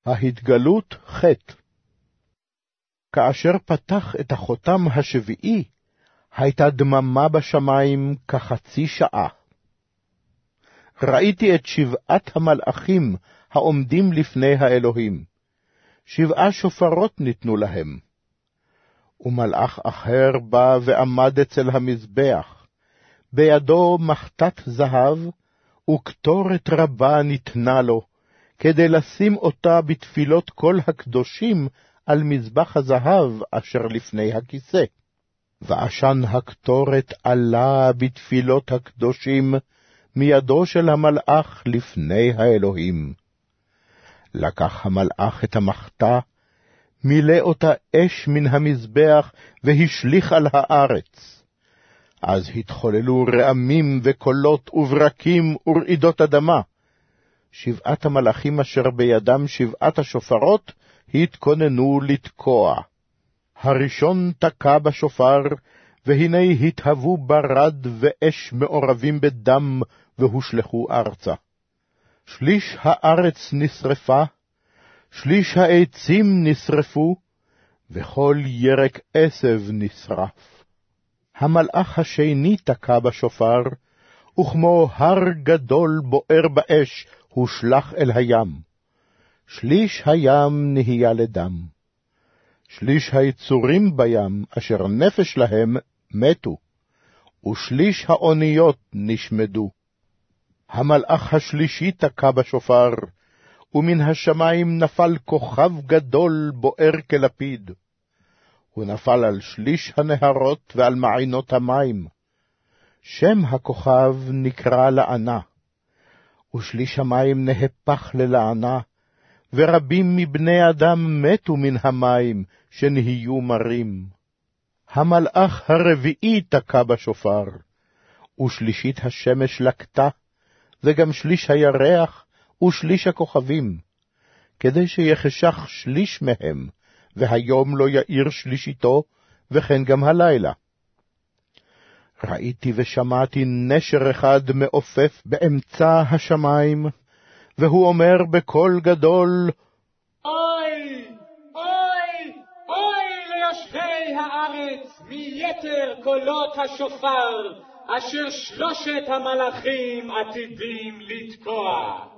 ההתגלות ח'. כאשר פתח את החותם השביעי, הייתה דממה בשמיים כחצי שעה. ראיתי את 7 המלאכים העומדים לפני האלוהים. 7 שופרות ניתנו להם. ומלאך אחר בא ועמד אצל המזבח, בידו מחטת זהב, וקטורת רבה ניתנה לו, כדי לשים אותה בתפילות כל הקדושים על מזבח הזהב אשר לפני הכיסא. ועשן הקטורת עלה בתפילות הקדושים מידו של המלאך לפני האלוהים. לקח המלאך את המחתה, מילא אותה אש מן המזבח והשליך על הארץ. אז התחוללו רעמים וקולות וברקים ורעידות אדמה. 7 המלאכים אשר בידם 7 השופרות התכוננו לתקוע. הראשון תקע בשופר, והנה התהוו ברד ואש מעורבים בדם, והושלכו ארצה. 1/3 הארץ נשרפה, 1/3 העצים נשרפו, וכל ירק עשב נשרף. המלאך השני תקע בשופר, וכמו הר גדול בוער באש, הושלך אל הים. 1/3 הים נהיה לדם. 1/3 היצורים בים, אשר נפש להם, מתו, ו1/3 האוניות נשמדו. המלאך השלישי תקע בשופר, ומן השמיים נפל כוכב גדול בוער כלפיד. הוא נפל על 1/3 הנהרות ועל מעיינות המים. שם הכוכב נקרא לענה, ו1/3 המים נהפך ללענה, ורבים מבני אדם מתו מן המים שנהיו מרים. המלאך הרביעי תקע בשופר, ו1/3 השמש לקטה, וגם 1/3 הירח ו1/3 הכוכבים, כדי שיחשך 1/3 מהם, והיום לא יאיר 1/3, וכן גם הלילה. ראיתי ושמעתי נשר אחד מעופף באמצע השמיים, והוא אומר בקול גדול, אוי, אוי, אוי ליושבי הארץ מיתר קולות השופר, אשר 3 המלאכים עתידים לתקוע.